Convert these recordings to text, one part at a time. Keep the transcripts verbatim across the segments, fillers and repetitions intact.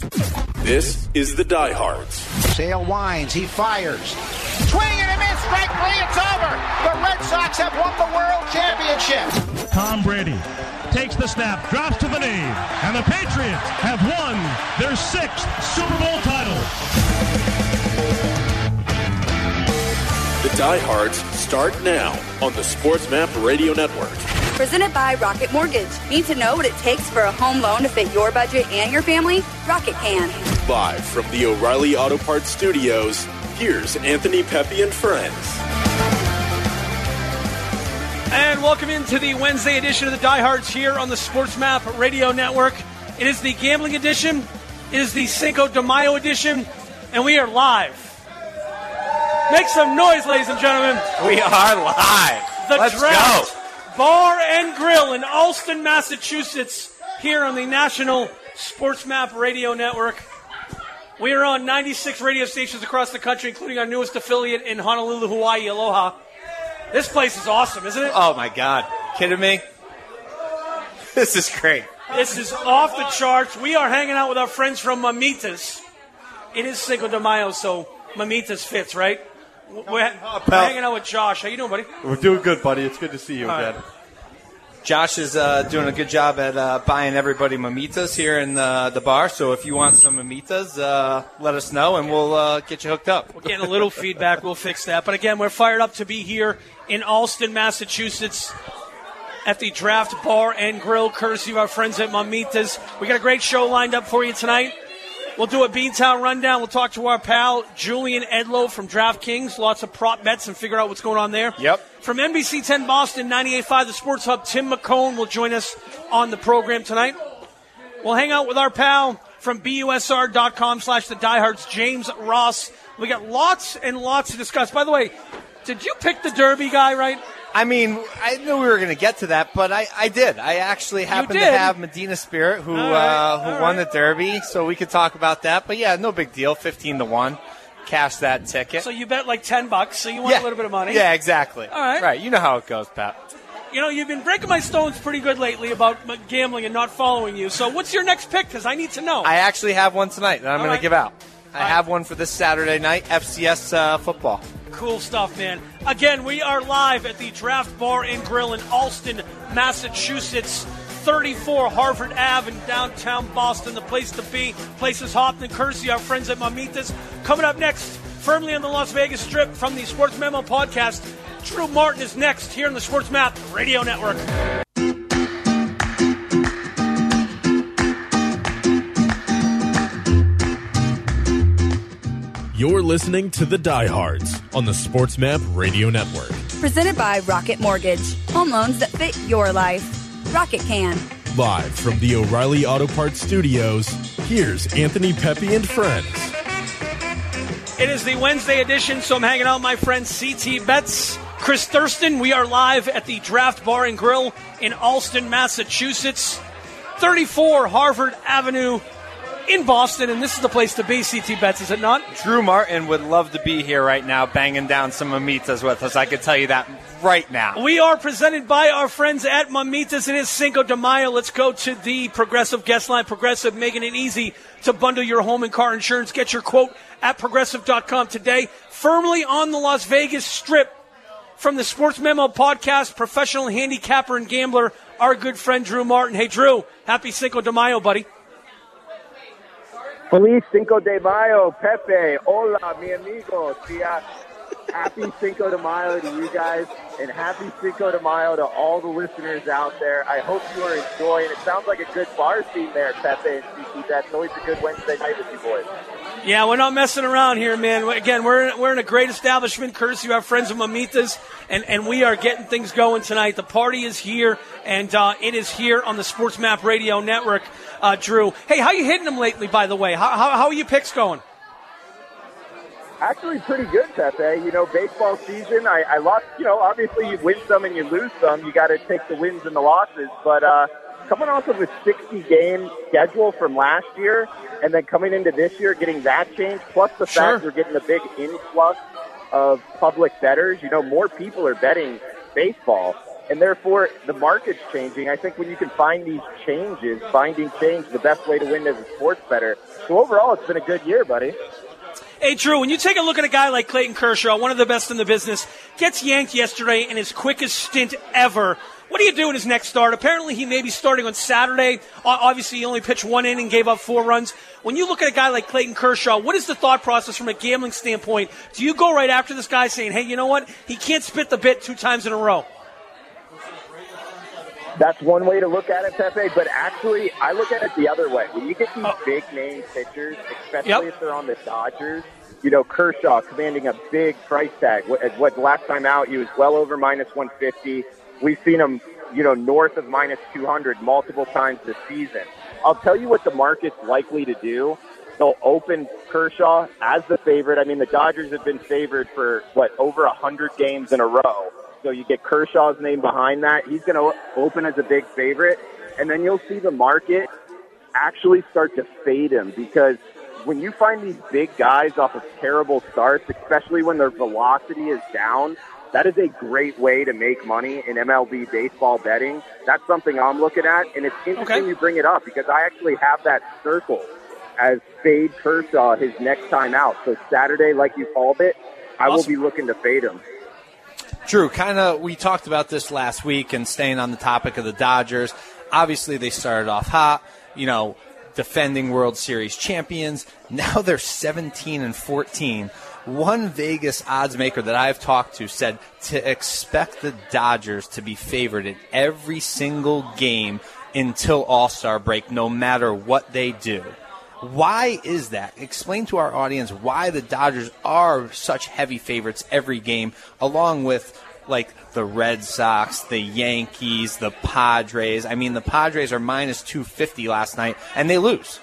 This is the Diehards. Sale winds, he fires. Swing and a miss, strike three, it's over. The Red Sox have won the World Championship. Tom Brady takes the snap, drops to the knee, and the Patriots have won their sixth Super Bowl title. The Diehards start now on the SportsMap Radio Network. Presented by Rocket Mortgage. Need to know what it takes for a home loan to fit your budget and your family? Rocket can. Live from the O'Reilly Auto Parts Studios, here's Anthony Pepe and friends. And welcome into the Wednesday edition of the Diehards here on the SportsMap Radio Network. It is the gambling edition. It is the Cinco de Mayo edition. And we are live. Make some noise, ladies and gentlemen. We are live. The Let's Draft go. Bar and Grill in Allston, Massachusetts, here on the National SportsMap Radio Network. We are on ninety-six radio stations across the country, including our newest affiliate in Honolulu, Hawaii, Aloha. This place is awesome, isn't it? Oh, my God. Kidding me? This is great. This is off the charts. We are hanging out with our friends from Mamitas. It is Cinco de Mayo, so Mamitas fits, right? We're, ha- we're hanging out with Josh. How you doing, buddy? We're doing good, buddy. It's good to see you All again. right. Josh is uh, doing a good job at uh, buying everybody mamitas here in the, the bar. So if you want some mamitas, uh, let us know, and we'll uh, get you hooked up. We're getting a little feedback. We'll fix that. But, again, we're fired up to be here in Allston, Massachusetts at the Draft Bar and Grill, courtesy of our friends at Mamitas. We got a great show lined up for you tonight. We'll do a Beantown rundown. We'll talk to our pal Julian Edlow from DraftKings. Lots of prop bets and figure out what's going on there. Yep. From N B C ten Boston, ninety-eight point five The Sports Hub, Tim McCone will join us on the program tonight. We'll hang out with our pal from B U S R dot com slash the diehards, James Ross. We got lots and lots to discuss. By the way, did you pick the Derby guy right? I mean, I knew we were going to get to that, but I, I did. I actually happened to have Medina Spirit, who right, uh, who won right. the Derby, so we could talk about that. But, yeah, no big deal, fifteen to one. Cash that ticket. So you bet like ten bucks, so you want yeah. a little bit of money. Yeah, exactly. All right. Right, you know how it goes, Pat. You know, you've been breaking my stones pretty good lately about gambling and not following you. So what's your next pick? Because I need to know. I actually have one tonight that I'm All going right. to give out. I All have right. one for this Saturday night, F C S uh, football. Cool stuff, man. Again, we are live at the Draft Bar and Grill in Allston, Massachusetts. thirty-four Harvard Avenue in downtown Boston, the place to be. Place is hopping, courtesy of our friends at Mamitas. Coming up next, firmly on the Las Vegas Strip from the Sports Memo podcast, Drew Martin is next here on the Sports Map Radio Network. You're listening to the Diehards on the SportsMap Radio Network. Presented by Rocket Mortgage. Home loans that fit your life. Rocket can. Live from the O'Reilly Auto Parts Studios, here's Anthony Pepe and friends. It is the Wednesday edition, so I'm hanging out with my friend C T Betts, Chris Thurston. We are live at the Draft Bar and Grill in Allston, Massachusetts. thirty-four Harvard Avenue in Boston, and this is the place to be, C T Betts, is it not? Drew Martin would love to be here right now banging down some mamitas with us. I can tell you that right now. We are presented by our friends at Mamitas. It is Cinco de Mayo. Let's go to the Progressive guest line. Progressive, making it easy to bundle your home and car insurance. Get your quote at progressive dot com today. Firmly on the Las Vegas Strip from the Sports Memo podcast, professional handicapper and gambler, our good friend Drew Martin. Hey, Drew, happy Cinco de Mayo, buddy. Feliz Cinco de Mayo, Pepe. Hola, mi amigo. Tia. Happy Cinco de Mayo to you guys, and happy Cinco de Mayo to all the listeners out there. I hope you are enjoying. It sounds like a good bar scene there, Pepe and C T. That's always a good Wednesday night with you boys. Yeah, we're not messing around here, man. Again, we're we're in a great establishment, courtesy of our friends at Mamitas, and, and we are getting things going tonight. The party is here, and uh, it is here on the Sports Map Radio Network. Uh, Drew, hey, how you hitting them lately, by the way? How, how, how are your picks going? Actually, pretty good, Pepe. You know, baseball season, I, I lost, you know, obviously you win some and you lose some. You got to take the wins and the losses. But uh, coming off of a sixty-game schedule from last year, and then coming into this year, getting that changed, plus the Sure. fact you're getting a big influx of public bettors. You know, more people are betting baseball. and therefore the market's changing. I think when you can find these changes, finding change, the best way to win as a sports bettor. So overall, it's been a good year, buddy. Hey, Drew, when you take a look at a guy like Clayton Kershaw, one of the best in the business, gets yanked yesterday in his quickest stint ever, what do you do in his next start? Apparently, he may be starting on Saturday. Obviously, he only pitched one inning, gave up four runs. When you look at a guy like Clayton Kershaw, what is the thought process from a gambling standpoint? Do you go right after this guy saying, hey, you know what? He can't spit the bit two times in a row. That's one way to look at it, Pepe, but actually, I look at it the other way. When you get these oh. big-name pitchers, especially yep. if they're on the Dodgers, you know, Kershaw commanding a big price tag. What, what last time out, he was well over minus one fifty. We've seen him, you know, north of minus two hundred multiple times this season. I'll tell you what the market's likely to do. They'll open Kershaw as the favorite. I mean, the Dodgers have been favored for, what, over one hundred games in a row. So you get Kershaw's name behind that. He's going to open as a big favorite. And then you'll see the market actually start to fade him, because when you find these big guys off of terrible starts, especially when their velocity is down, that is a great way to make money in M L B baseball betting. That's something I'm looking at, and it's interesting okay. you bring it up, because I actually have that circle as fade Kershaw his next time out. So Saturday, like you called it, I awesome. will be looking to fade him. Drew, kind of, we talked about this last week, and staying on the topic of the Dodgers, obviously they started off hot, you know, defending World Series champions. Now they're seventeen and fourteen. One Vegas odds maker that I've talked to said to expect the Dodgers to be favored in every single game until All-Star break, no matter what they do. Why is that? Explain to our audience why the Dodgers are such heavy favorites every game, along with, like, the Red Sox, the Yankees, the Padres. I mean, the Padres are minus two fifty last night, and they lose.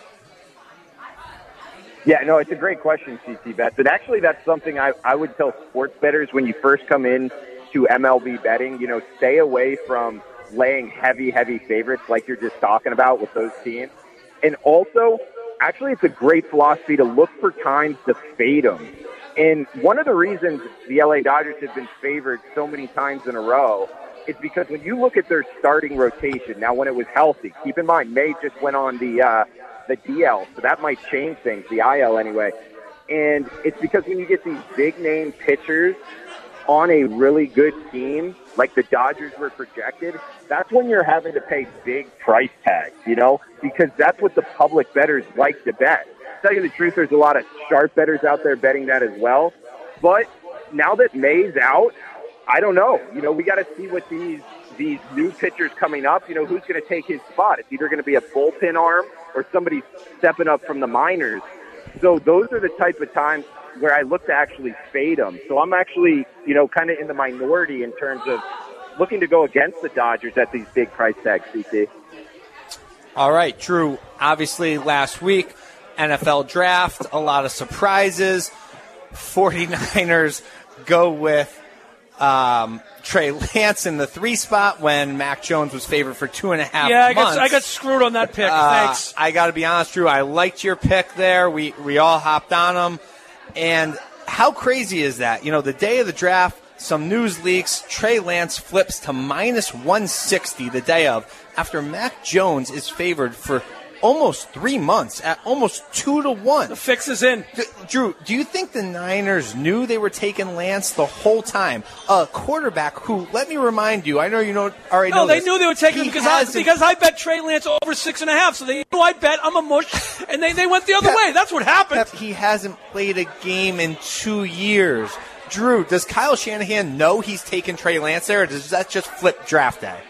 Yeah, no, it's a great question, C C Bets. And actually, that's something I, I would tell sports bettors when you first come in to M L B betting. You know, stay away from laying heavy, heavy favorites like you're just talking about with those teams. And also, actually, it's a great philosophy to look for times to fade them. And one of the reasons the L A Dodgers have been favored so many times in a row is because when you look at their starting rotation, now when it was healthy, keep in mind, May just went on the uh, the D L, so that might change things, the I L anyway. And it's because when you get these big-name pitchers on a really good team, like the Dodgers were projected, that's when you're having to pay big price tags, you know, because that's what the public bettors like to bet. To tell you the truth, there's a lot of sharp bettors out there betting that as well. But now that May's out, I don't know. You know, we got to see what these these new pitchers coming up, you know, who's going to take his spot. It's either going to be a bullpen arm or somebody stepping up from the minors. So those are the type of times where I look to actually fade them. So I'm actually, you know, kind of in the minority in terms of looking to go against the Dodgers at these big price tags, C C. All right, Drew, obviously last week, N F L draft, a lot of surprises. 49ers go with um, Trey Lance in the three spot when Mac Jones was favored for two and a half yeah, I months. got, I got screwed on that pick. Uh, Thanks. I got to be honest, Drew, I liked your pick there. We, we all hopped on him. And how crazy is that? You know, the day of the draft, some news leaks, Trey Lance flips to minus one sixty the day of, after Mac Jones is favored for almost three months at almost two to one. The fix is in. D- Drew, do you think the Niners knew they were taking Lance the whole time? A quarterback who, let me remind you, I know you know already no, know they this. knew they were taking he him because I, because I bet Trey Lance over six and a half. So they knew I bet. I'm a mush, and they, they went the other Pep, way. That's what happened. Pep, he hasn't played a game in two years. Drew, does Kyle Shanahan know he's taking Trey Lance there, or does that just flip draft day?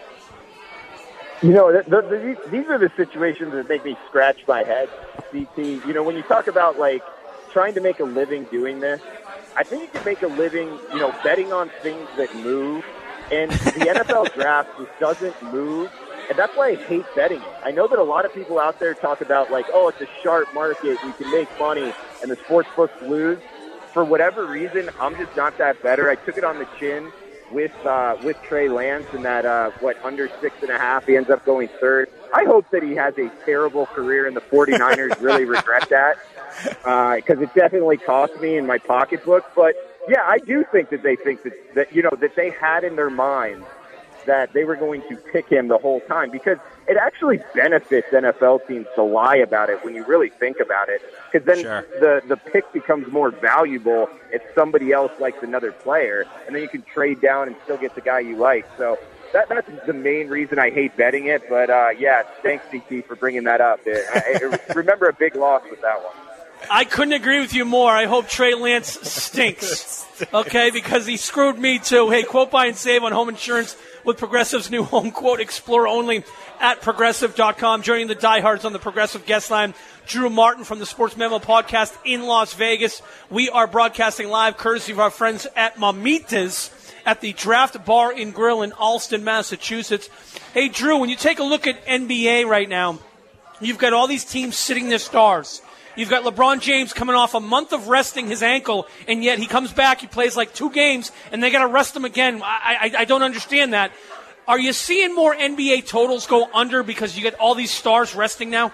You know, the, the, the, these are the situations that make me scratch my head, C T. You know, when you talk about, like, trying to make a living doing this, I think you can make a living, you know, betting on things that move. And the N F L draft just doesn't move. And that's why I hate betting it. I know that a lot of people out there talk about, like, oh, it's a sharp market, you can make money, and the sports books lose. For whatever reason, I'm just not that better. I took it on the chin with uh, with Trey Lance in that, uh, what, under six and a half. He ends up going third. I hope that he has a terrible career and the 49ers really regret that, because uh, it definitely cost me in my pocketbook. But, yeah, I do think that they think that, that, you know, that they had in their minds that they were going to pick him the whole time, because it actually benefits N F L teams to lie about it when you really think about it, because then Sure. the, the pick becomes more valuable if somebody else likes another player, and then you can trade down and still get the guy you like. So that, that's the main reason I hate betting it. But, uh, yeah, thanks, C T, for bringing that up. It, I, I remember a big loss with that one. I couldn't agree with you more. I hope Trey Lance stinks, okay, because he screwed me too. Hey, quote, buy, and save on home insurance with Progressive's new home quote, explore only at Progressive dot com. Joining the diehards on the Progressive guest line, Drew Martin from the Sports Memo podcast in Las Vegas. We are broadcasting live courtesy of our friends at Mamitas at the Draft Bar and Grill in Allston, Massachusetts. Hey, Drew, when you take a look at N B A right now, you've got all these teams sitting their stars. You've got LeBron James coming off a month of resting his ankle, and yet he comes back, he plays like two games, and they got to rest him again. I, I, I don't understand that. Are you seeing more N B A totals go under because you get all these stars resting now?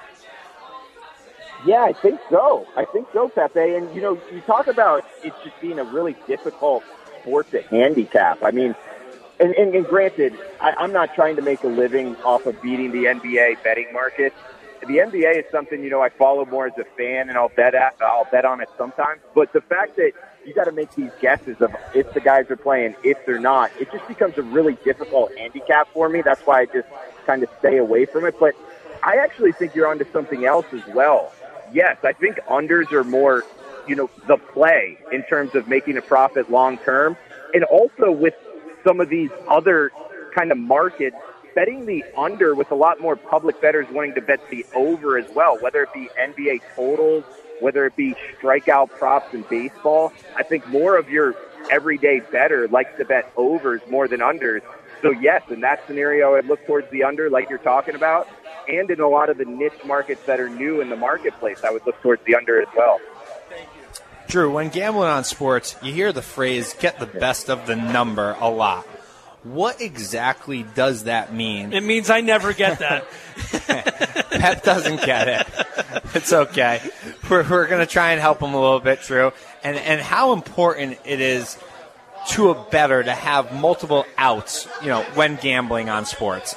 Yeah, I think so. I think so, Pepe. And, you know, you talk about it just being a really difficult sport to handicap. I mean, and, and, and granted, I, I'm not trying to make a living off of beating the N B A betting market. The N B A is something, you know, I follow more as a fan, and I'll bet at, I'll bet on it sometimes. But the fact that you got to make these guesses of if the guys are playing, if they're not, it just becomes a really difficult handicap for me. That's why I just kind of stay away from it. But I actually think you're onto something else as well. Yes, I think unders are more, you know, the play in terms of making a profit long term. And also with some of these other kind of markets, betting the under with a lot more public bettors wanting to bet the over as well, whether it be N B A totals, whether it be strikeout props in baseball. I think more of your everyday bettor likes to bet overs more than unders. So, yes, in that scenario, I'd look towards the under like you're talking about. And in a lot of the niche markets that are new in the marketplace, I would look towards the under as well. Drew, when gambling on sports, you hear the phrase, get the best of the number a lot. What exactly does that mean? It means I never get that. Pep doesn't get it. It's okay. We're, we're going to try and help him a little bit, Drew. And, and how important it is to a bettor to have multiple outs, you know, when gambling on sports.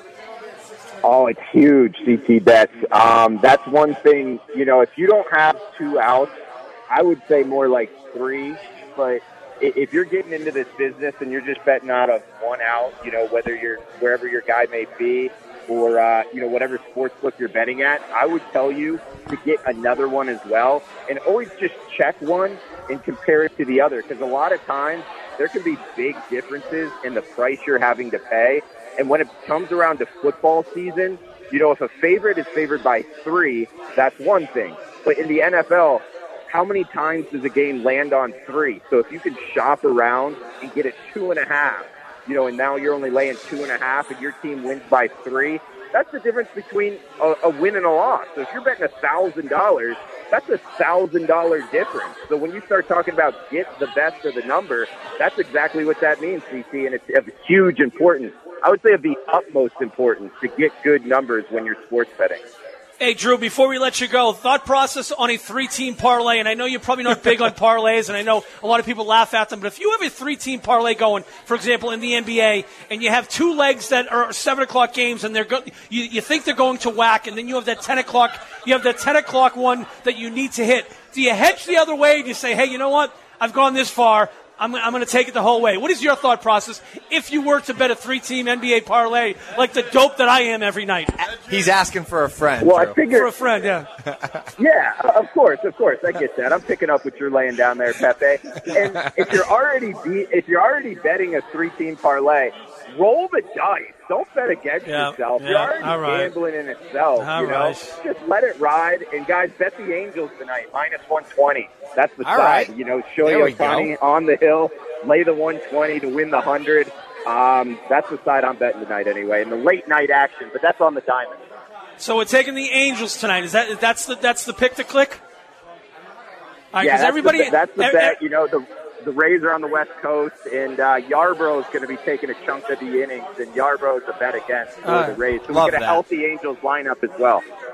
Oh, it's huge, C T bets. Um, that's one thing, you know, if you don't have two outs, I would say more like three, but if you're getting into this business and you're just betting out of one out, you know, whether you're wherever your guy may be or, uh, you know, whatever sports book you're betting at, I would tell you to get another one as well. And always just check one and compare it to the other, because a lot of times there can be big differences in the price you're having to pay. And when it comes around to football season, you know, if a favorite is favored by three, that's one thing. But in the N F L, how many times does a game land on three? So if you can shop around and get it two and a half, you know, and now you're only laying two and a half and your team wins by three, that's the difference between a, a win and a loss. So if you're betting a thousand dollars, that's a thousand dollar difference. So when you start talking about get the best of the number, that's exactly what that means, C T, and it's of huge importance. I would say of the utmost importance to get good numbers when you're sports betting. Hey, Drew, before we let you go, thought process on a three-team parlay, and I know you're probably not big on parlays, and I know a lot of people laugh at them, but if you have a three-team parlay going, for example, in the N B A, and you have two legs that are seven o'clock games, and they're go- you, you think they're going to whack, and then you have that ten o'clock, you have that ten o'clock one that you need to hit. Do you hedge the other way? Do you say, hey, you know what? I've gone this far. I'm, I'm going to take it the whole way. What is your thought process if you were to bet a three-team N B A parlay like the dope that I am every night? He's asking for a friend. Well, Drew. I figure For a friend, yeah. Yeah, of course, of course, I get that. I'm picking up what you're laying down there, Pepe. And if you're already be, if you're already betting a three-team parlay, roll the dice. Don't bet against yeah, yourself. Yeah, you're already all right. gambling in itself. All you know, right. just let it ride. And guys, bet the Angels tonight, minus one twenty. That's the All side. right. You know, There we Shohei Ohtani on the hill, lay the one twenty to win the hundred. Um, that's the side I'm betting tonight anyway. And the late night action, but that's on the diamond. So we're taking the Angels tonight. Is that that's the that's the pick to click? All right, Yeah, that's, everybody, the, that's the er, bet. er, You know, the the Rays are on the West Coast, and uh, Yarbrough is going to be taking a chunk of the innings, and Yarbrough is a bet against for Uh, the Rays. So we love get a that. healthy Angels lineup as well.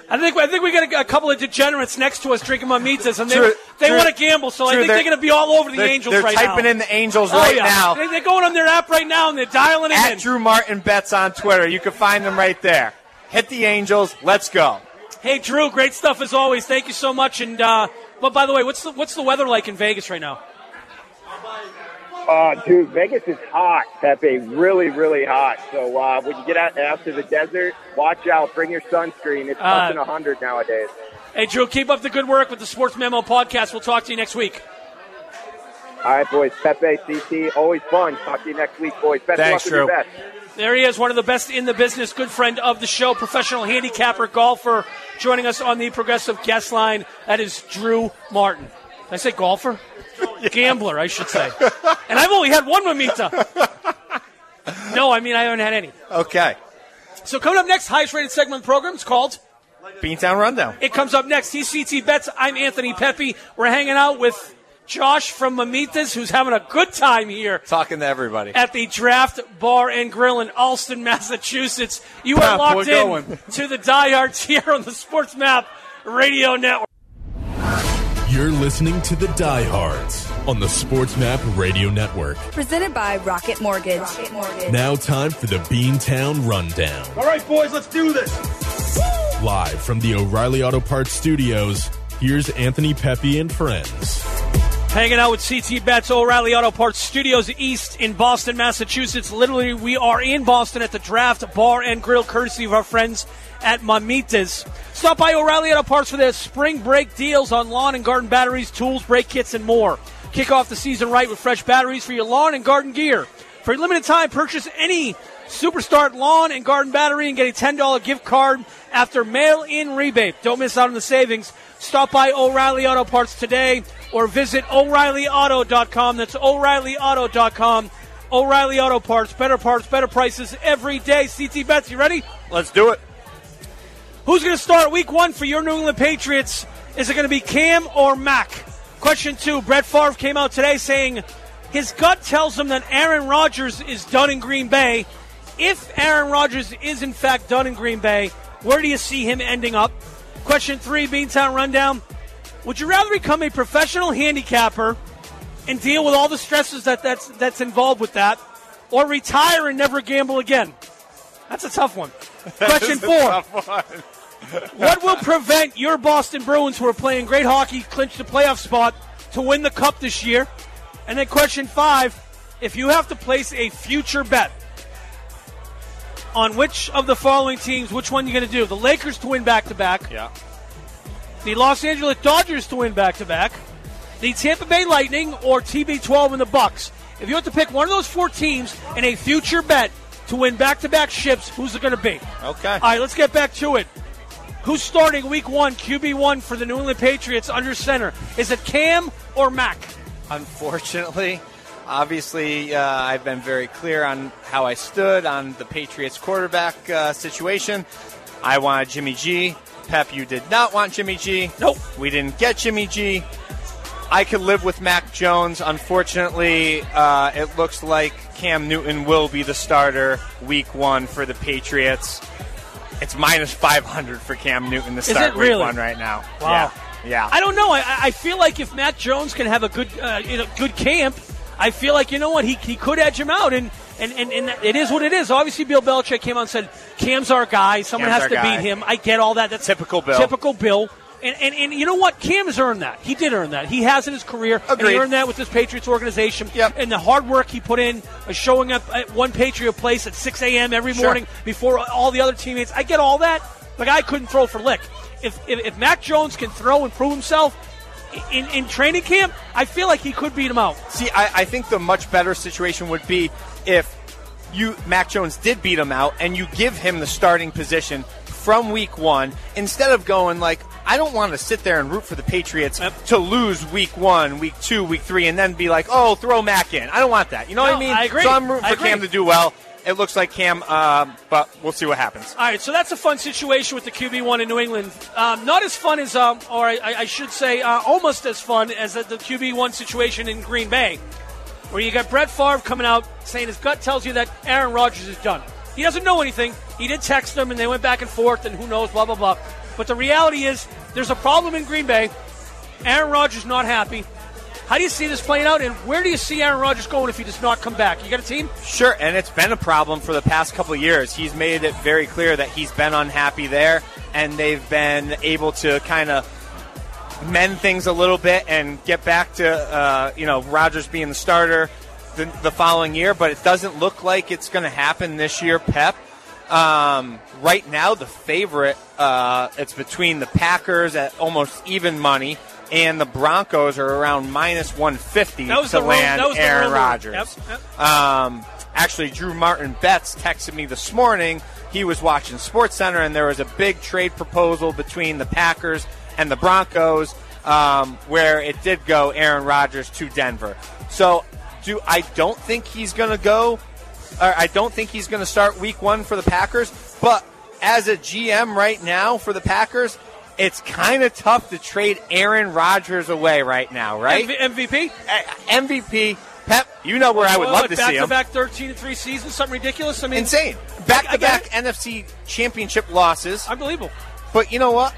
I think I think we got a, a couple of degenerates next to us drinking mamitas, and they True, they true, want to gamble. So I think they're, they're going to be all over the they're, Angels they're right now. They're typing in the Angels oh, right yeah. now. They, they're going on their app right now, and they're dialing it At in. Drew Martin Bets on Twitter. You can find them right there. Hit the Angels. Let's go. Hey, Drew, great stuff as always. Thank you so much. And uh, but by the way, what's the what's the weather like in Vegas right now? Uh, dude, Vegas is hot, Pepe. Really, really hot. So uh, when you get out, out to the desert, watch out. Bring your sunscreen. It's Uh, touching one hundred nowadays. Hey, Drew, keep up the good work with the Sports Memo podcast. We'll talk to you next week. All right, boys. Pepe, C T, always fun. Talk to you next week, boys. Best of luck Thanks, with your Drew. bets. There he is, one of the best in the business, good friend of the show, professional handicapper, golfer, joining us on the Progressive Guest Line. That is Drew Martin. Did I say golfer? Yeah. Gambler, I should say. And I've only had one mamita. No, I mean I haven't had any. Okay. So coming up next, highest rated segment of the program, it's called Beantown Rundown. It comes up next. He's C T Bets. I'm Anthony Pepe. We're hanging out with Josh from Mamitas, who's having a good time here. Talking to everybody. At the Draft Bar and Grill in Allston, Massachusetts. You are Yeah, locked boy, in going. to the Diehards here on the Sports Map Radio Network. You're listening to the Diehards on the Sports Map Radio Network. Presented by Rocket Mortgage. Rocket Mortgage. Now time for the Beantown Rundown. All right, boys, let's do this. Live from the O'Reilly Auto Parts Studios, here's Anthony Pepe and friends. Hanging out with C T Bets, O'Reilly Auto Parts Studios East in Boston, Massachusetts. Literally, we are in Boston at the Draft Bar and Grill, courtesy of our friends at Mamitas. Stop by O'Reilly Auto Parts for their spring break deals on lawn and garden batteries, tools, brake kits, and more. Kick off the season right with fresh batteries for your lawn and garden gear. For a limited time, purchase any Superstart lawn and garden battery and get a ten dollars gift card after mail-in rebate. Don't miss out on the savings. Stop by O'Reilly Auto Parts today or visit O'Reilly Auto dot com. That's O'Reilly Auto dot com. O'Reilly Auto Parts, better parts, better prices every day. C T Bets, you ready? Let's do it. Who's going to start week one for your New England Patriots? Is it going to be Cam or Mac? Question two, Brett Favre came out today saying his gut tells him that Aaron Rodgers is done in Green Bay. If Aaron Rodgers is in fact done in Green Bay, where do you see him ending up? Question three, Beantown Rundown. Would you rather become a professional handicapper and deal with all the stresses that that's, that's involved with that, or retire and never gamble again? That's a tough one. Question four. What will prevent your Boston Bruins, who are playing great hockey, clinch the playoff spot, to win the Cup this year? And then question five, if you have to place a future bet on which of the following teams, which one are you going to do? The Lakers to win back-to-back. Yeah. The Los Angeles Dodgers to win back-to-back. The Tampa Bay Lightning or T B twelve and the Bucks. If you have to pick one of those four teams in a future bet to win back-to-back ships, who's it going to be? Okay. All right, let's get back to it. Who's starting week one, Q B one for the New England Patriots under center? Is it Cam or Mac? Unfortunately, obviously, uh, I've been very clear on how I stood on the Patriots quarterback uh, situation. I wanted Jimmy G. Pep, you did not want Jimmy G. Nope. We didn't get Jimmy G. I could live with Mac Jones. Unfortunately, uh, it looks like Cam Newton will be the starter week one for the Patriots. It's minus five hundred for Cam Newton to start it really? week one right now. Wow. Yeah. Yeah. I don't know. I, I feel like if Matt Jones can have a good uh, you know, good camp, I feel like, you know what, he he could edge him out. And, and, and, and it is what it is. Obviously, Bill Belichick came out and said, Cam's our guy. Someone Cam's has to our guy. beat him. I get all that. That's Typical Bill. Typical Bill. And, and, and you know what? Cam has earned that. He did earn that. He has in his career. And Agreed. he earned that with this Patriots organization. Yep. And the hard work he put in, uh, showing up at one Patriot place at six a.m. every Sure. morning before all the other teammates. I get all that. The guy couldn't throw for lick. If, if, if Mac Jones can throw and prove himself in, in training camp, I feel like he could beat him out. See, I, I think the much better situation would be if you Mac Jones did beat him out and you give him the starting position from week one instead of going like, I don't want to sit there and root for the Patriots Yep. to lose week one, week two, week three, and then be like, oh, throw Mac in. I don't want that. You know No, what I mean? I agree. So I'm rooting I for agree. Cam to do well. It looks like Cam, uh, but we'll see what happens. All right, so that's a fun situation with the Q B one in New England. Um, not as fun as, um, or I, I should say, uh, almost as fun as the Q B one situation in Green Bay, where you got Brett Favre coming out saying his gut tells you that Aaron Rodgers is done. He doesn't know anything. He did text him, and they went back and forth, and who knows, blah, blah, blah. But the reality is there's a problem in Green Bay. Aaron Rodgers not happy. How do you see this playing out, and where do you see Aaron Rodgers going if he does not come back? You got a team? Sure, and it's been a problem for the past couple of years. He's made it very clear that he's been unhappy there, and they've been able to kind of mend things a little bit and get back to, uh, you know, Rodgers being the starter the, the following year, but it doesn't look like it's going to happen this year, Pep. Um, right now, the favorite, uh, it's between the Packers at almost even money, and the Broncos are around minus one fifty to the land real, Aaron Rodgers. Yep, yep. Um, actually, Drew Martin Betts texted me this morning. He was watching SportsCenter, and there was a big trade proposal between the Packers and the Broncos, um, where it did go Aaron Rodgers to Denver. So, do I don't think he's going to go. Or I don't think he's going to start Week One for the Packers. But as a G M right now for the Packers, it's kind of tough to trade Aaron Rodgers away right now, right? M V P? Uh, M V P. Pep, you know where I would well, love to see him. Back-to-back thirteen and three seasons, something ridiculous. I mean, insane. Back-to-back N F C Championship losses. Unbelievable. But you know what?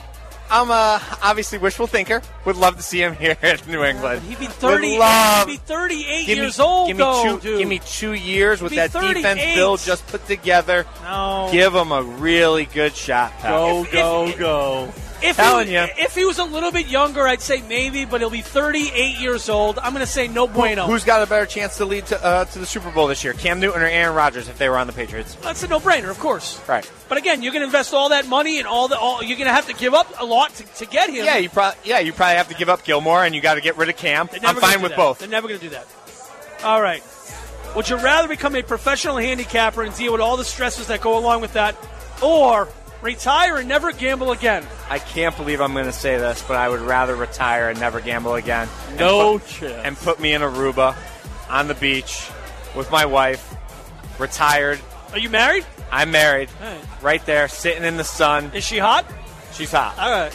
I'm a obviously wishful thinker. Would love to see him here in New England. He'd be thirty. Love, he'd be thirty-eight give years me, old, give me though, two, dude. Give me two years with that thirty-eight. defense Bill just put together. No. Give him a really good shot, pal. Go, If- go, if- go. If Telling he, you. if he was a little bit younger, I'd say maybe, but he'll be thirty-eight years old. I'm going to say no bueno. Who's got a better chance to lead to, uh, to the Super Bowl this year, Cam Newton or Aaron Rodgers if they were on the Patriots? That's a no-brainer, of course. Right. But again, you're going to invest all that money and all the. All, you're going to have to give up a lot to, to get him. Yeah, you probably yeah you probably have to give up Gilmore and you got to get rid of Cam. They're I'm never gonna fine do with that. both. They're never going to do that. All right. Would you rather become a professional handicapper and deal with all the stresses that go along with that, or retire and never gamble again? I can't believe I'm going to say this, but I would rather retire and never gamble again. No and put, chance. And put me in Aruba on the beach with my wife, retired. Are you married? I'm married. All right. Right there, sitting in the sun. Is she hot? She's hot. All right.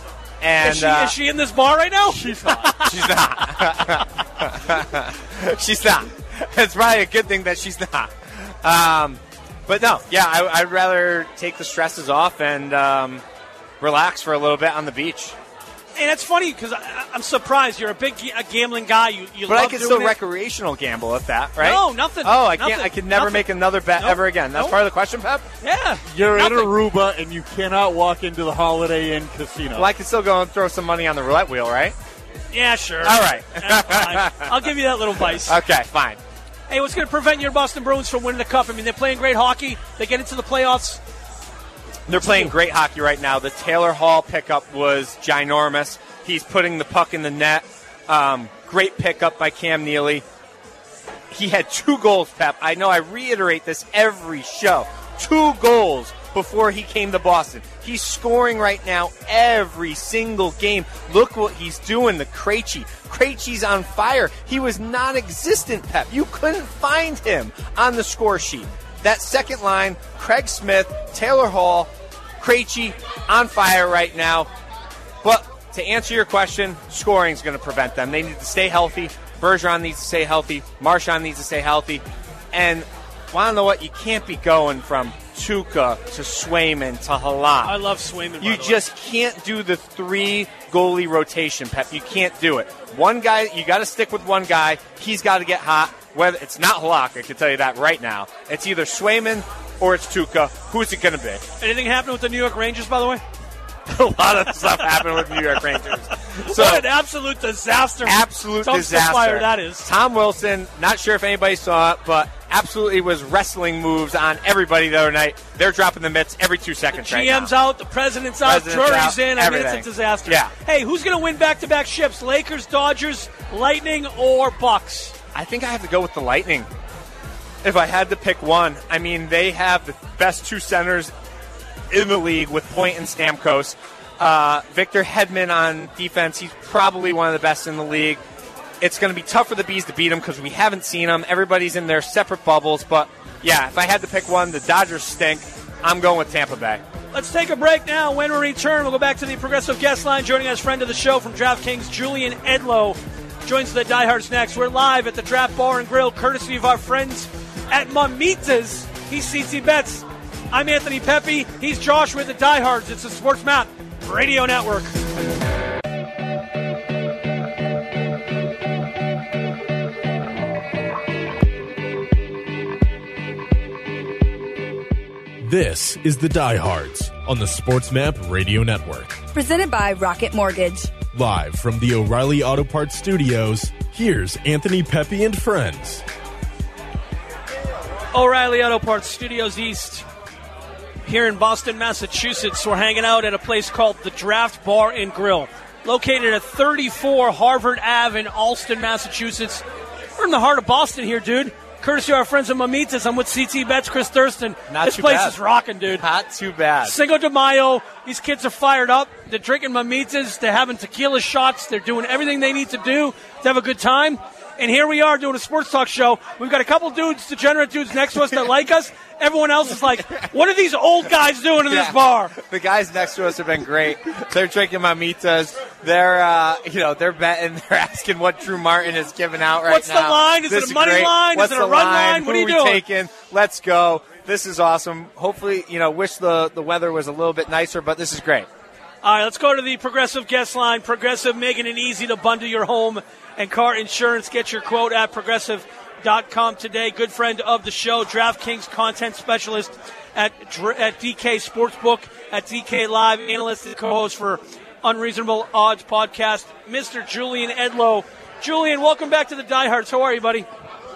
And Is she, uh, is she in this bar right now? She's hot. she's not. She's not. It's probably a good thing that she's not. Um, but no, yeah, I, I'd rather take the stresses off and um, relax for a little bit on the beach. And it's funny because I'm surprised. You're a big ga- a gambling guy. You, you But love I can doing still it. recreational gamble at that, right? No, nothing. Oh, I can't. Nothing. I can never Nothing. make another bet Nope. ever again. That's Nope. part of the question, Pep. Yeah. You're nothing. in Aruba, and you cannot walk into the Holiday Inn casino. Well, I can still go and throw some money on the roulette wheel, right? Yeah, sure. All right. That's fine. I'll give you that little vice. Okay, fine. Hey, what's going to prevent your Boston Bruins from winning the cup? I mean, they're playing great hockey. They get into the playoffs. They're playing great hockey right now. The Taylor Hall pickup was ginormous. He's putting the puck in the net. Um, great pickup by Cam Neely. He had two goals, Pep. I know I reiterate this every show. Two goals before he came to Boston. He's scoring right now every single game. Look what he's doing, the Krejci. Krejci's on fire. He was non-existent, Pep. You couldn't find him on the score sheet. That second line, Craig Smith, Taylor Hall, Krejci on fire right now. But to answer your question, scoring is going to prevent them. They need to stay healthy. Bergeron needs to stay healthy. Marchand needs to stay healthy. And want to know what? You can't be going from Tuukka to Swayman to Halak. I love Swayman. You just can't do the three goalie rotation, Pep. You can't do it. One guy, you got to stick with one guy. He's got to get hot. Whether it's not Halak, I can tell you that right now. It's either Swayman or it's Tuukka. Who's it going to be? Anything happened with the New York Rangers, by the way? A lot of stuff happened with New York Rangers. So, what an absolute disaster. absolute Dumpster disaster. fire that is. Tom Wilson, not sure if anybody saw it, but absolutely was wrestling moves on everybody the other night. They're dropping the mitts every two seconds The right G M's now. out, the president's out, President's Drury's out, in. I mean, everything. it's a disaster. Yeah. Hey, who's going to win back-to-back ships? Lakers, Dodgers, Lightning, or Bucks? I think I have to go with the Lightning. If I had to pick one, I mean, they have the best two centers in the league with Point and Stamkos. Uh, Victor Hedman on defense, he's probably one of the best in the league. It's going to be tough for the Bees to beat them because we haven't seen them. Everybody's in their separate bubbles. But, yeah, if I had to pick one, the Dodgers stink. I'm going with Tampa Bay. Let's take a break now. When we return, we'll go back to the Progressive Guest Line. Joining us, friend of the show from DraftKings, Julian Edlow, joins the Diehards next. We're live at the Draft Bar and Grill, courtesy of our friends at Mamita's. He's C T Betts. I'm Anthony Pepe. He's Josh with the Diehards. It's the Sports Map Radio Network. This is the Diehards on the Sports Map Radio Network. Presented by Rocket Mortgage. Live from the O'Reilly Auto Parts Studios, here's Anthony Pepe and friends. O'Reilly Auto Parts Studios East here in Boston, Massachusetts. We're hanging out at a place called the Draft Bar and Grill, located at thirty-four Harvard Avenue in Allston, Massachusetts. We're in the heart of Boston here, dude. Courtesy of our friends at Mamitas. I'm with C T Bets, Chris Thurston. Not this too place bad. is rocking, dude. Not too bad. Cinco de Mayo. These kids are fired up. They're drinking Mamitas. They're having tequila shots. They're doing everything they need to do to have a good time. And here we are doing a sports talk show. We've got a couple dudes, degenerate dudes next to us that like us. Everyone else is like, what are these old guys doing in Yeah. this bar? The guys next to us have been great. They're drinking Mamitas. They're, uh, you know, they're betting. They're asking what Drew Martin is giving out right What's now. the line? Is This it a money great. line? What's Is it a the run line? line? What Who are you we doing? taking? Let's go. This is awesome. Hopefully, you know, wish the, the weather was a little bit nicer, but this is great. All right, let's go to the Progressive guest line. Progressive, making it easy to bundle your home and car insurance. Get your quote at progressive dot com today. Good friend of the show, DraftKings content specialist at at D K Sportsbook, at D K Live, analyst and co-host for Unreasonable Odds podcast, Mister Julian Edlow. Julian, welcome back to the Diehards. How are you, buddy?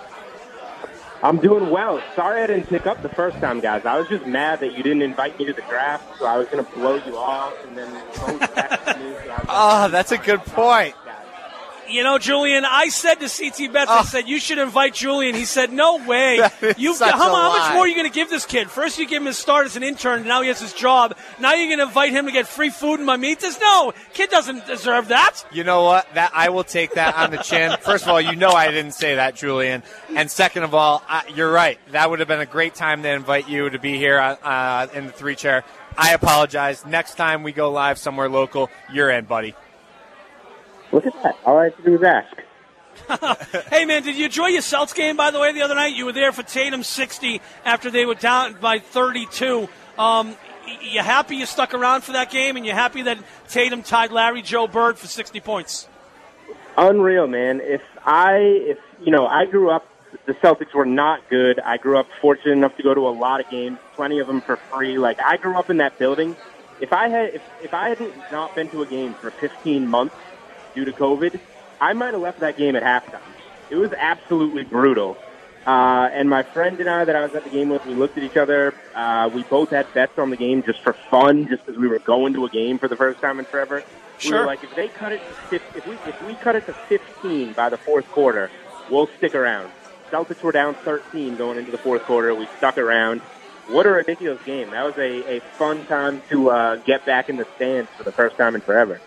I'm doing well. Sorry I didn't pick up the first time, guys. I was just mad that you didn't invite me to the draft, so I was going to blow you off and then go back to me. So Oh, that's a good point. You know, Julian, I said to C T Bets, I Oh. said, you should invite Julian. He said, no way. That is You, such how, a how much lie. more are you going to give this kid? First, you give him his start as an intern, and now he has his job. Now you're going to invite him to get free food and Mamitas? No, kid doesn't deserve that. You know what? That I will take that on the chin. First of all, you know I didn't say that, Julian. And second of all, I, you're right. That would have been a great time to invite you to be here uh, in the three chair. I apologize. Next time we go live somewhere local, you're in, buddy. look at that. All I have to do is ask. Hey, man, did you enjoy your Celtics game, by the way, the other night? You were there for Tatum sixty after they were down by thirty-two. Um, you happy you stuck around for that game, and you happy that Tatum tied Larry Joe Bird for sixty points? Unreal, man. If I, if you know, I grew up, the Celtics were not good. I grew up fortunate enough to go to a lot of games, plenty of them for free. Like, I grew up in that building. If I had, if, if I hadn't not been to a game for fifteen months due to COVID, I might have left that game at halftime. It was absolutely brutal. Uh, and my friend and I that I was at the game with, we looked at each other. Uh, we both had bets on the game just for fun, just because we were going to a game for the first time in forever. We Sure. were like, if they cut it, to, if we if we cut it to fifteen by the fourth quarter, we'll stick around. Celtics were down thirteen going into the fourth quarter. We stuck around. What a ridiculous game! That was a, a fun time to uh, get back in the stands for the first time in forever.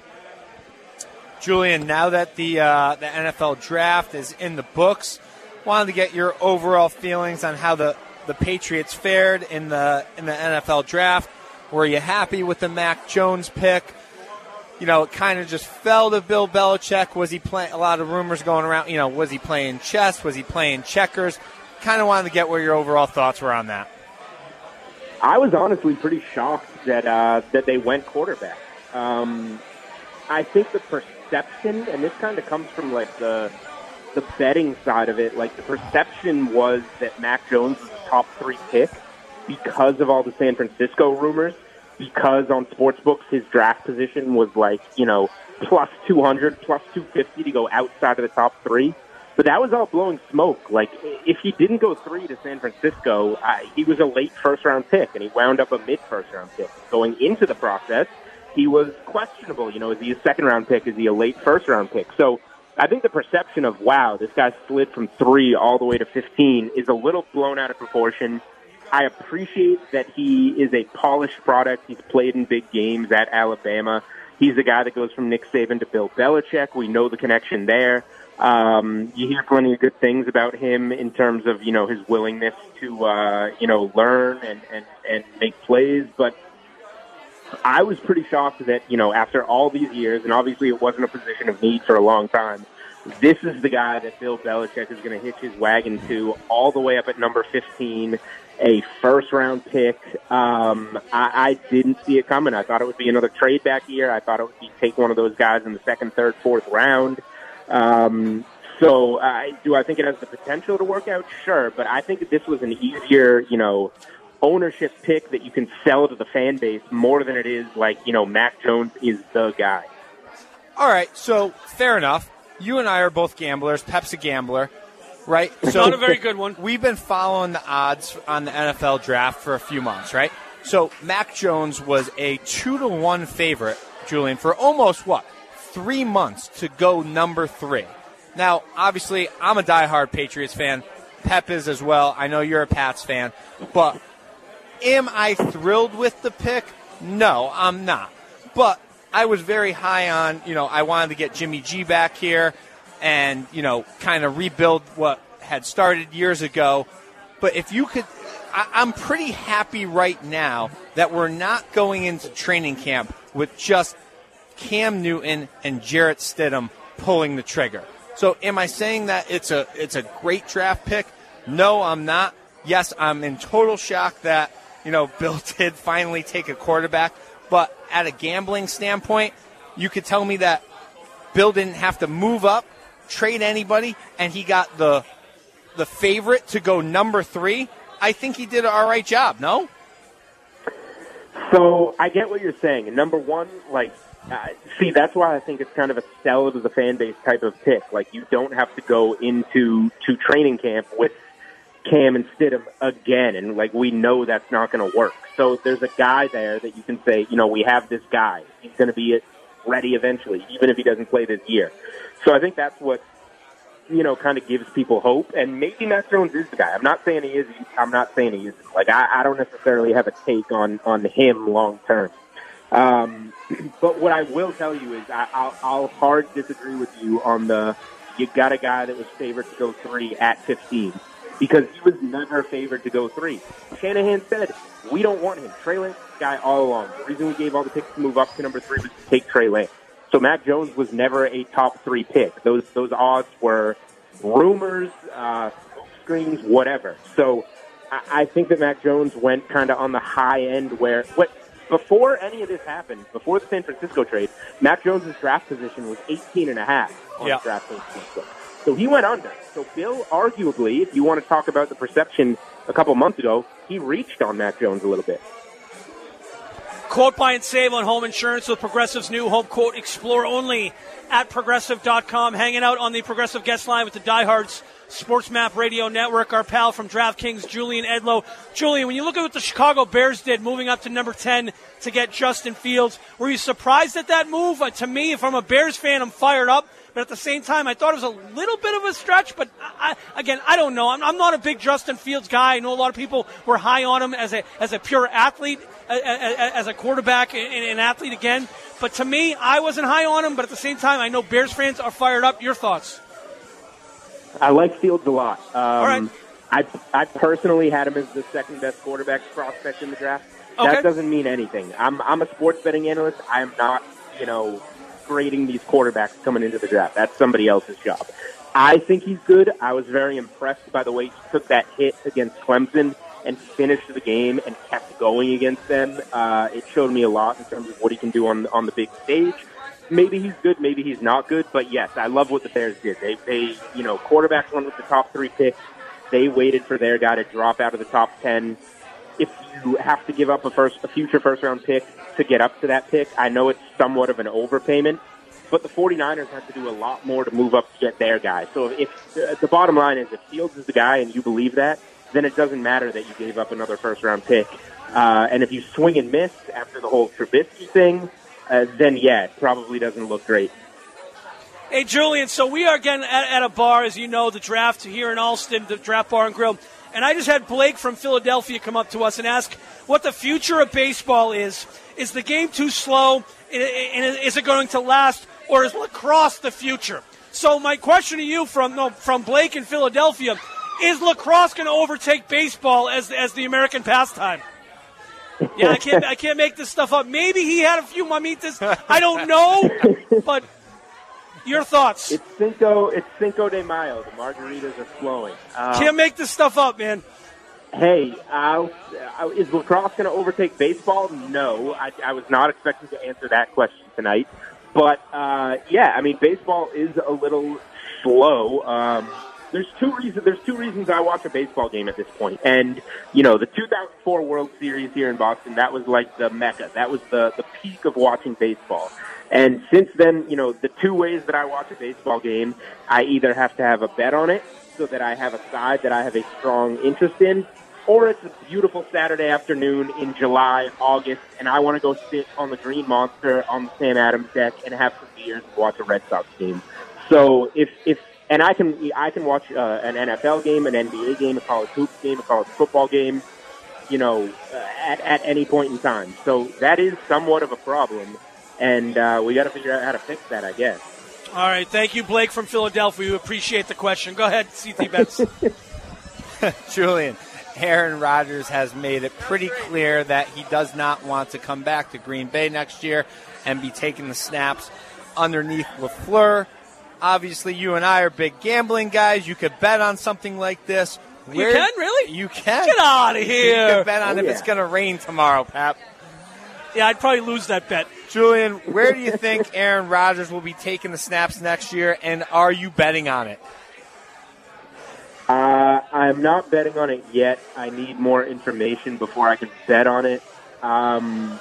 Julian, now that the uh, the N F L draft is in the books, wanted to get your overall feelings on how the, the Patriots fared in the in the N F L draft. Were you happy with the Mac Jones pick? You know, it kind of just fell to Bill Belichick. Was he playing? A lot of rumors going around. You know, was he playing chess? Was he playing checkers? Kind of wanted to get where your overall thoughts were on that. I was honestly pretty shocked that uh, that they went quarterback. Um, I think the perception, and this kind of comes from like the the betting side of it, like the perception was that Mac Jones was a top three pick because of all the San Francisco rumors, because on sportsbooks his draft position was like, you know, plus two hundred, plus two fifty to go outside of the top three. But that was all blowing smoke. Like, if he didn't go three to San Francisco, uh, he was a late first-round pick, and he wound up a mid-first-round pick. Going into the process, he was questionable. You know, is he a second-round pick? Is he a late first-round pick? So I think the perception of, wow, this guy slid from three all the way to fifteen is a little blown out of proportion. I appreciate that he is a polished product. He's played in big games at Alabama. He's a guy that goes from Nick Saban to Bill Belichick. We know the connection there. Um, you hear plenty of good things about him in terms of, you know, his willingness to, uh, you know, learn and, and, and make plays. But I was pretty shocked that, you know, after all these years, and obviously it wasn't a position of need for a long time, this is the guy that Bill Belichick is going to hitch his wagon to all the way up at number fifteen. a first-round pick. Um, I, I didn't see it coming. I thought it would be another trade back here. I thought it would be take one of those guys in the second, third, fourth round. Um, so uh, do I think it has the potential to work out? Sure, but I think this was an easier, you know, ownership pick that you can sell to the fan base more than it is like, you know, Mac Jones is the guy. All right, so fair enough. You and I are both gamblers. Pep's a gambler. Right? So not a very good one. We've been following the odds on the N F L draft for a few months, right? So Mac Jones was a two to one favorite, Julian, for almost, what, three months to go number three. Now, obviously, I'm a diehard Patriots fan. Pep is as well. I know you're a Pats fan. But am I thrilled with the pick? No, I'm not. But I was very high on, you know, I wanted to get Jimmy G back here and, you know, kind of rebuild what had started years ago. But if you could, I, I'm pretty happy right now that we're not going into training camp with just Cam Newton and Jarrett Stidham pulling the trigger. So am I saying that it's a it's a great draft pick? No, I'm not. Yes, I'm in total shock that, you know, Bill did finally take a quarterback. But at a gambling standpoint, you could tell me that Bill didn't have to move up, trade anybody, and he got the the favorite to go number three. I think he did an all right job, no? So I get what you're saying. And number one, like, uh, see, that's why I think it's kind of a sell to the fan base type of pick. Like, you don't have to go into to training camp with Cam and Stidham again. And, like, we know that's not going to work. So there's a guy there that you can say, you know, we have this guy. He's going to be ready eventually, even if he doesn't play this year. So I think that's what, you know, kind of gives people hope. And maybe Mac Jones is the guy. I'm not saying he is. I'm not saying he isn't. Like, I, I don't necessarily have a take on, on him long term. Um, but what I will tell you is I, I'll, I'll hard disagree with you on the you got a guy that was favored to go three at fifteen. Because he was never favored to go three. Shanahan said, we don't want him. Trey Lance is the guy all along. The reason we gave all the picks to move up to number three was to take Trey Lance. So Mac Jones was never a top three pick. Those those odds were rumors, uh, screens, whatever. So I, I think that Mac Jones went kind of on the high end where what before any of this happened, before the San Francisco trade, Mac Jones' draft position was eighteen and a half on yeah. the draft Francisco. So he went under. So Bill, arguably, if you want to talk about the perception a couple months ago, he reached on Mac Jones a little bit. Quote, buy, and save on home insurance with Progressive's new Home Quote Explorer only at Progressive dot com. Hanging out on the Progressive guest line with the diehards Sports Map Radio Network, our pal from DraftKings, Julian Edlow. Julian, when you look at what the Chicago Bears did, moving up to number ten to get Justin Fields, were you surprised at that move? Uh, to me, if I'm a Bears fan, I'm fired up. But at the same time, I thought it was a little bit of a stretch. But, I, I, again, I don't know. I'm, I'm not a big Justin Fields guy. I know a lot of people were high on him as a as a pure athlete, as, as a quarterback and an athlete again. But to me, I wasn't high on him. But at the same time, I know Bears fans are fired up. Your thoughts? I like Fields a lot. Um, All right. I, I personally had him as the second-best quarterback prospect in the draft. Okay. That doesn't mean anything. I'm I'm a sports betting analyst. I am not, you know, grading these quarterbacks coming into the draft. That's somebody else's job. I think he's good. I was very impressed by the way he took that hit against Clemson and finished the game and kept going against them. Uh, it showed me a lot in terms of what he can do on on the big stage. Maybe he's good, maybe he's not good, but yes, I love what the Bears did. They, they, you know, quarterbacks went with the top three picks. They waited for their guy to drop out of the top ten. If you have to give up a first, a future first-round pick to get up to that pick, I know it's somewhat of an overpayment, but the 49ers have to do a lot more to move up to get their guy. So if uh, the bottom line is if Fields is the guy and you believe that, then it doesn't matter that you gave up another first-round pick. Uh, and if you swing and miss after the whole Trubisky thing, Uh, then, yeah, it probably doesn't look great. Hey, Julian, so we are again at, at a bar, as you know, the draft here in Alston, the Draft Bar and Grill. And I just had Blake from Philadelphia come up to us and ask what the future of baseball is. Is the game too slow? And is it going to last? Or is lacrosse the future? So my question to you from no, from Blake in Philadelphia, is lacrosse going to overtake baseball as as the American pastime? Yeah, I can't I can't make this stuff up. Maybe he had a few mamitas. I don't know, but your thoughts. It's Cinco, it's Cinco de Mayo. The margaritas are flowing. Um, can't make this stuff up, man. Hey, uh, is lacrosse going to overtake baseball? No, I, I was not expecting to answer that question tonight. But, uh, yeah, I mean, baseball is a little slow. Um, there's two reasons. There's two reasons I watch a baseball game at this point. And, you know, the two thousand four World Series here in Boston, that was like the mecca. That was the, the peak of watching baseball. And since then, you know, the two ways that I watch a baseball game, I either have to have a bet on it so that I have a side that I have a strong interest in, or it's a beautiful Saturday afternoon in July, August, and I want to go sit on the Green Monster on the Sam Adams deck and have some beers and watch a Red Sox game. So if if and I can I can watch uh, an N F L game, an N B A game, a college hoops game, a college football game, you know, uh, at at any point in time. So that is somewhat of a problem, and uh, we got to figure out how to fix that, I guess. All right, thank you, Blake from Philadelphia. We appreciate the question. Go ahead, C T Bets. Julian, Aaron Rodgers has made it pretty clear that he does not want to come back to Green Bay next year and be taking the snaps underneath LaFleur. Obviously, you and I are big gambling guys. You could bet on something like this. You Where, can, really? You can. Get out of here. You could bet on oh, if yeah. it's going to rain tomorrow, Pap. Yeah, I'd probably lose that bet. Julian, where do you think Aaron Rodgers will be taking the snaps next year, and are you betting on it? Uh, I'm not betting on it yet. I need more information before I can bet on it. Um,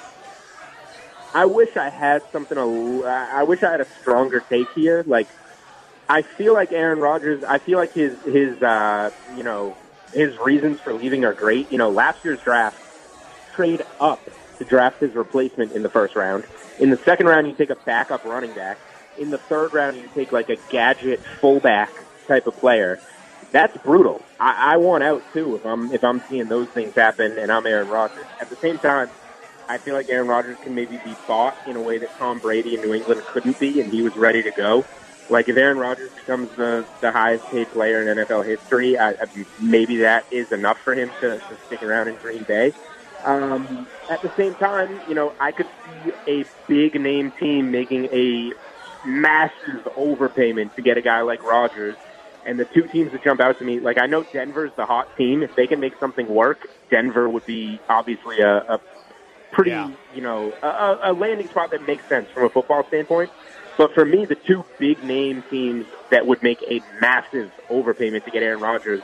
I wish I had something. I wish I had a stronger take here. Like, I feel like Aaron Rodgers. I feel like his his uh, you know his reasons for leaving are great. You know, last year's draft, trade up to draft his replacement in the first round. In the second round, you take a backup running back. In the third round, you take like a gadget fullback type of player. That's brutal. I, I want out too if I'm if I'm seeing those things happen and I'm Aaron Rodgers. At the same time, I feel like Aaron Rodgers can maybe be bought in a way that Tom Brady in New England couldn't be, and he was ready to go. Like if Aaron Rodgers becomes the, the highest paid player in N F L history, I, I, maybe that is enough for him to, to stick around in Green Bay. Um, at the same time, you know, I could see a big name team making a massive overpayment to get a guy like Rodgers. And the two teams that jump out to me, like I know Denver's the hot team. If they can make something work, Denver would be obviously a, a pretty, yeah. you know, a, a landing spot that makes sense from a football standpoint. But for me, the two big name teams that would make a massive overpayment to get Aaron Rodgers,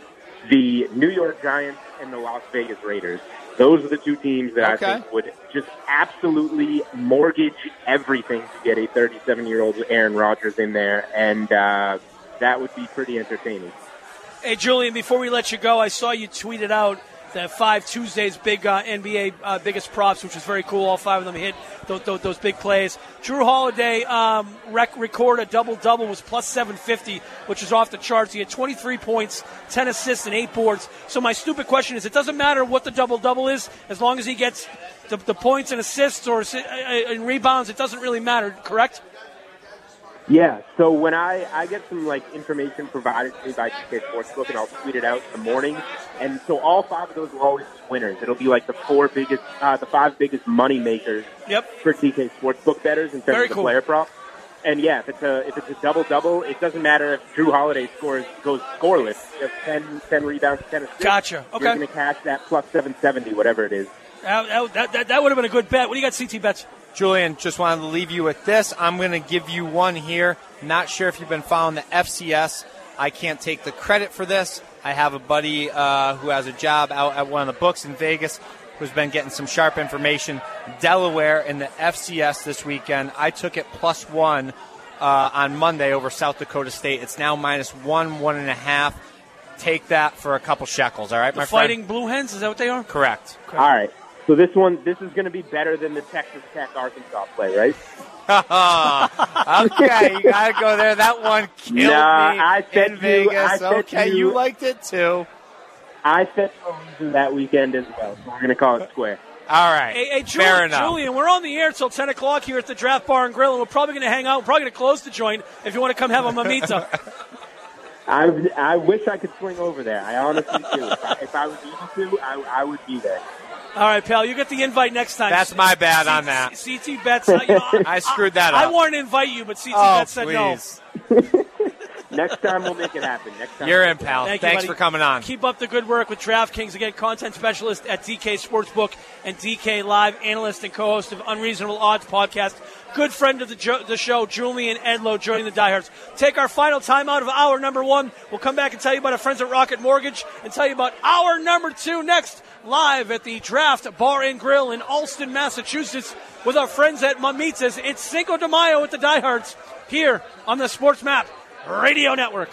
the New York Giants and the Las Vegas Raiders. Those are the two teams that okay. I think would just absolutely mortgage everything to get a thirty-seven-year-old Aaron Rodgers in there, and uh, that would be pretty entertaining. Hey, Julian, before we let you go, I saw you tweeted out the five Tuesdays big uh, N B A uh, biggest props, which was very cool. All five of them hit those, those, those big plays. Drew Holiday um, rec- record a double-double was plus seven fifty, which is off the charts. He had twenty-three points, ten assists, and eight boards. So my stupid question is, it doesn't matter what the double-double is, as long as he gets the, the points and assists or and rebounds, it doesn't really matter, correct? Yeah, so when I, I get some like information provided to me by T K Sportsbook, and I'll tweet it out in the morning, and so all five of those will always be winners. It'll be like the four biggest, uh, the five biggest money makers yep. for T K Sportsbook bettors in terms Very of the cool. player prop. And yeah, if it's a if it's a double double, it doesn't matter if Drew Holiday scores goes scoreless. If ten, ten rebounds, ten assists. Gotcha. Okay. You're going to cash that plus seven seventy, whatever it is. That, that, that, that would have been a good bet. What do you got, C T Bets? Julian, just wanted to leave you with this. I'm going to give you one here. Not sure if you've been following the F C S. I can't take the credit for this. I have a buddy uh, who has a job out at one of the books in Vegas who's been getting some sharp information. Delaware in the F C S this weekend. I took it plus one uh, on Monday over South Dakota State. It's now minus one, one and a half. Take that for a couple shekels, all right, the my Fighting friend? Blue Hens, is that what they are? Correct. Okay. All right. So this one, this is going to be better than the Texas Tech Arkansas play, right? Okay, you got to go there. That one killed nah, me I in you, Vegas. I Okay, you, you liked it too. I set the reason that weekend as well, so we're going to call it square. All right. Hey, hey Fair Julian, enough. Julian, we're on the air until ten o'clock here at the Draft Bar and Grill, and we're probably going to hang out. We're probably going to close the joint if you want to come have a mamita. I, I wish I could swing over there. I honestly do. If I, if I was able to, I, I would be there. All right, pal, you get the invite next time. That's my bad C- on that. C T Bets. Uh, you know, I, I screwed that I, up. I wanted to invite you, but C T oh, Bets said please. no. Next time we'll make it happen. Next time. You're in, pal. Thank you, Thanks buddy. for coming on. Keep up the good work with DraftKings. Again, content specialist at D K Sportsbook and D K Live, analyst and co-host of Unreasonable Odds podcast. Good friend of the, jo- the show, Julian Edlow, joining the Diehards. Take our final time out of hour number one. We'll come back and tell you about our friends at Rocket Mortgage and tell you about hour number two next, live at the Draft Bar and Grill in Allston, Massachusetts, with our friends at Mamitas. It's Cinco de Mayo with the Diehards here on the Sports Map Radio Network.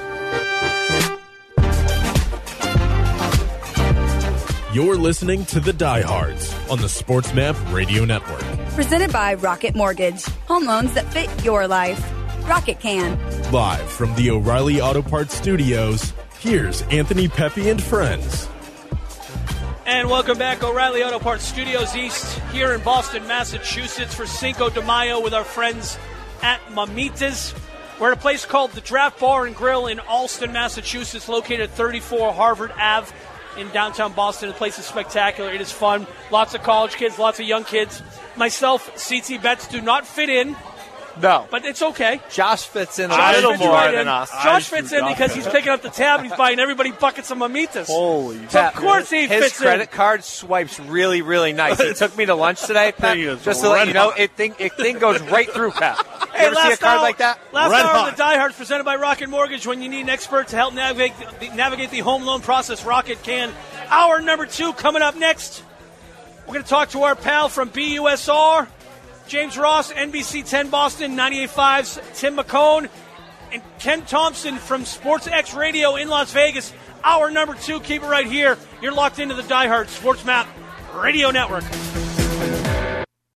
You're listening to the Diehards on the Sports Map Radio Network. Presented by Rocket Mortgage. Home loans that fit your life. Rocket can. Live from the O'Reilly Auto Parts Studios, here's Anthony Pepe and friends. And welcome back, O'Reilly Auto Parts Studios East here in Boston, Massachusetts for Cinco de Mayo with our friends at Mamitas. We're at a place called the Draft Bar and Grill in Allston, Massachusetts, located at thirty-four Harvard Avenue in downtown Boston. The place is spectacular. It is fun. Lots of college kids, lots of young kids. Myself, C T Bets do not fit in. No. But it's okay. Josh fits in a Josh little fits more right than in. us. Josh fits in because he's picking up the tab and he's buying everybody buckets of Mamitas. Holy So of course he His fits credit in. card swipes really, really nice. He took me to lunch today, Pat. Thing is Just to let red you know, hot. it thing, it thing goes right through, Pat. You Hey, ever see a card hour, like that? Last Red hour hot. of the Diehards presented by Rocket Mortgage. When you need an expert to help navigate the, navigate the home loan process, Rocket can. Hour number two coming up next. We're going to talk to our pal from B U S R, James Ross, N B C ten Boston, ninety-eight point five's Tim McCone, and Ken Thompson from Sports X Radio in Las Vegas. Hour number two, keep it right here. You're locked into the Diehards Sports Map Radio Network.